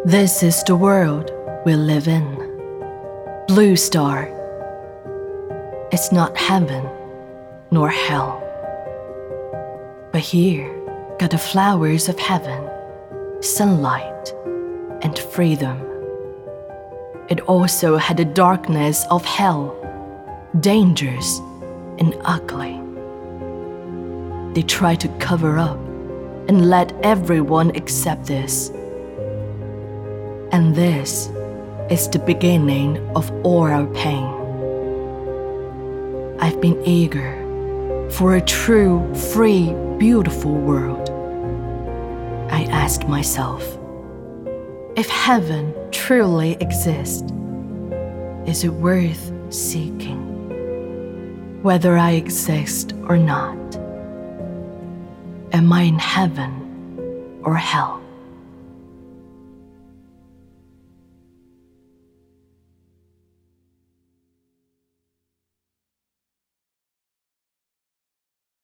This is the world we live in. Blue star. It's not heaven nor hell. But here got the flowers of heaven, sunlight and freedom. It also had the darkness of hell, dangerous and ugly. They try to cover up and let everyone accept this. And this is the beginning of all our pain. I've been eager for a true, free, beautiful world. I asked myself, if heaven truly exists, is it worth seeking? Whether I exist or not, am I in heaven or hell?